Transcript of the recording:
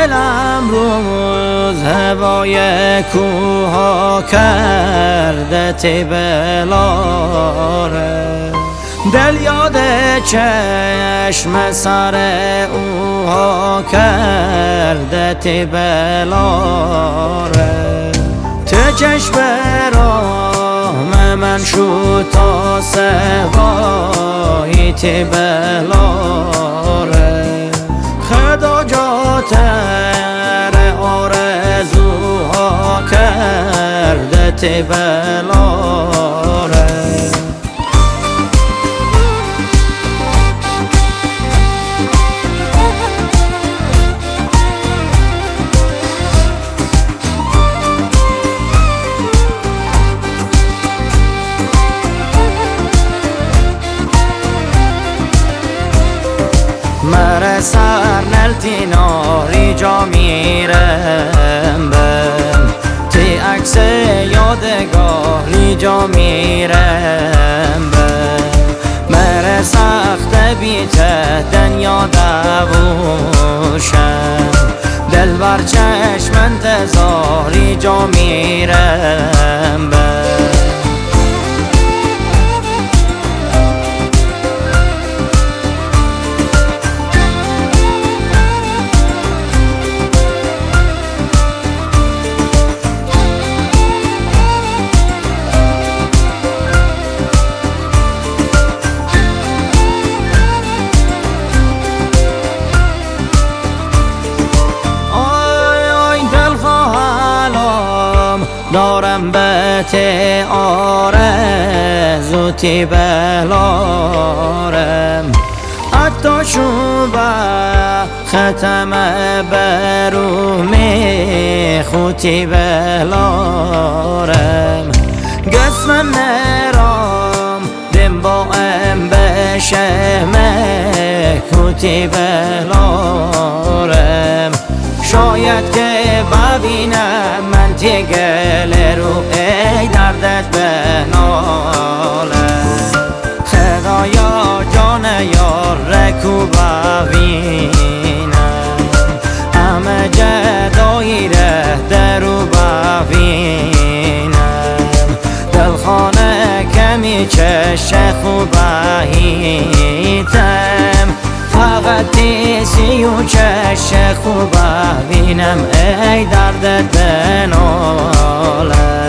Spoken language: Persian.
دلم روز هوای کوها کرده تیبلاره، دل یاد چشم سر اوها کرده تیبلاره. ته چشم راه من شد تا سوای تیبلاره، خدا جاتر آرزوها کرده تیبلاره. مره سر نلتی ناری جا میرم بم، تی عکس یادگاری جا میرم بم. مره سخت بیت دنیا دووشم، دل بر چشم انتظاری جا میرم بم. دارم بهت آرزو تیبلارم، حتی شوبه ختم برو میخو تیبلارم. قسم نرام دم با ام بشه مکو تیبلارم، شاید که ببینم من تیگل رو ای دردت بنالم. خدایا جان یار رکو ببینم، همه جدایی ره درو ببینم. دلخانه کمی چشه خوبهیتم، فقط دیسی و چش خوب ببینم ای دردت بنالم.